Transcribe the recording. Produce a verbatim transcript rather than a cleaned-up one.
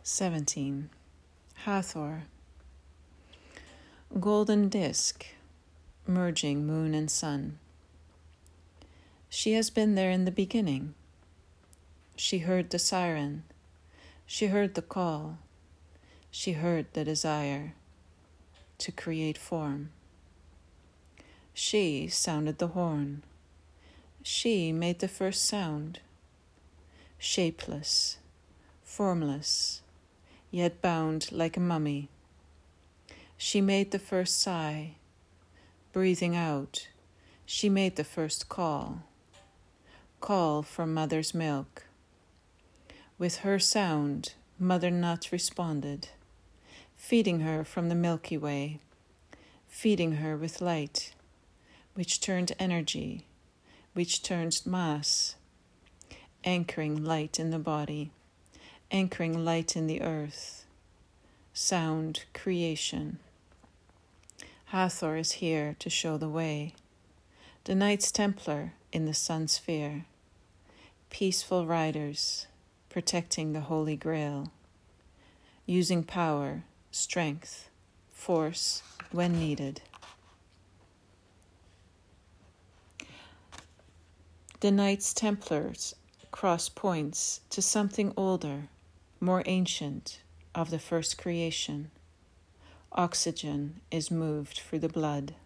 seventeen. Hathor. Golden disk, merging moon and sun. She has been there in the beginning. She heard the siren. She heard the call. She heard the desire to create form. She sounded the horn. She made the first sound. Shapeless, formless, yet bound like a mummy. She made the first sigh. Breathing out, she made the first call. Call for mother's milk. With her sound, Mother Nut responded, feeding her from the Milky Way, feeding her with light, which turned energy, which turns mass, anchoring light in the body, anchoring light in the earth. Sound creation. Hathor is here to show the way. The Knights Templar in the Sun Sphere. Peaceful riders, protecting the Holy Grail. Using power, strength, force when needed. The Knights Templars cross points to something older, more ancient, of the first creation. Oxygen is moved through the blood.